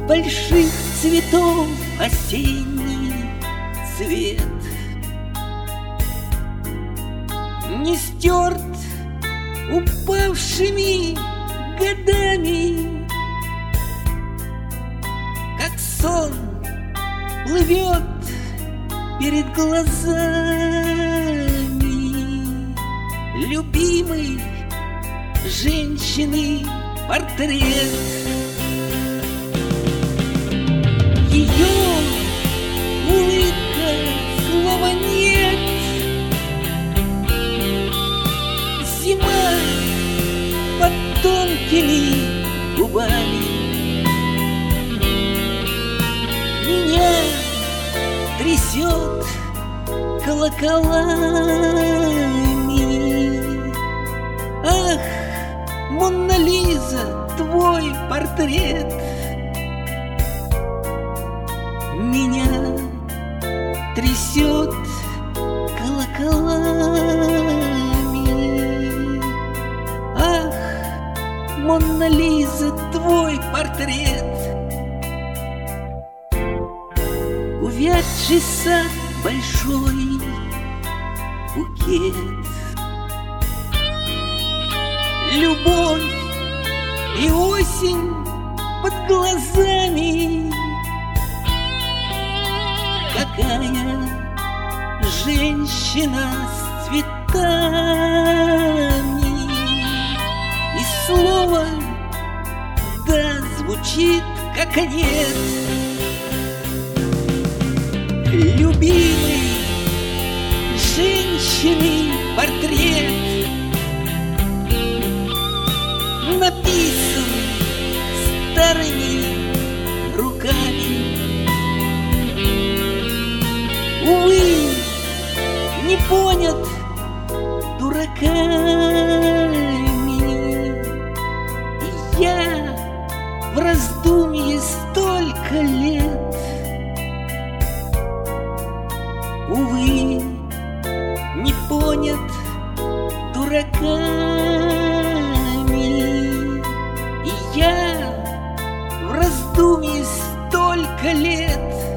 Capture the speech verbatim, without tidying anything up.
больших цветов осенний цвет не стерт упавшими годами, как сон плывет перед глазами любимой женщины портрет. Ее улыбка, слова нет. Зима под тонкими губами меня трясет колоколами. Ах, Мона Лиза, твой портрет меня трясет колоколами. Ах, Мона Лиза, твой портрет. Увядший сад, большой букет, любовь и осень под глазами. Какая женщина с цветами, и слово да звучит как нет. Любимый женщины портрет написан старыми руками. Увы, не понят дураками, и я в раздумье столько лет. Увы, не понят дураками, и я в раздумье столько лет.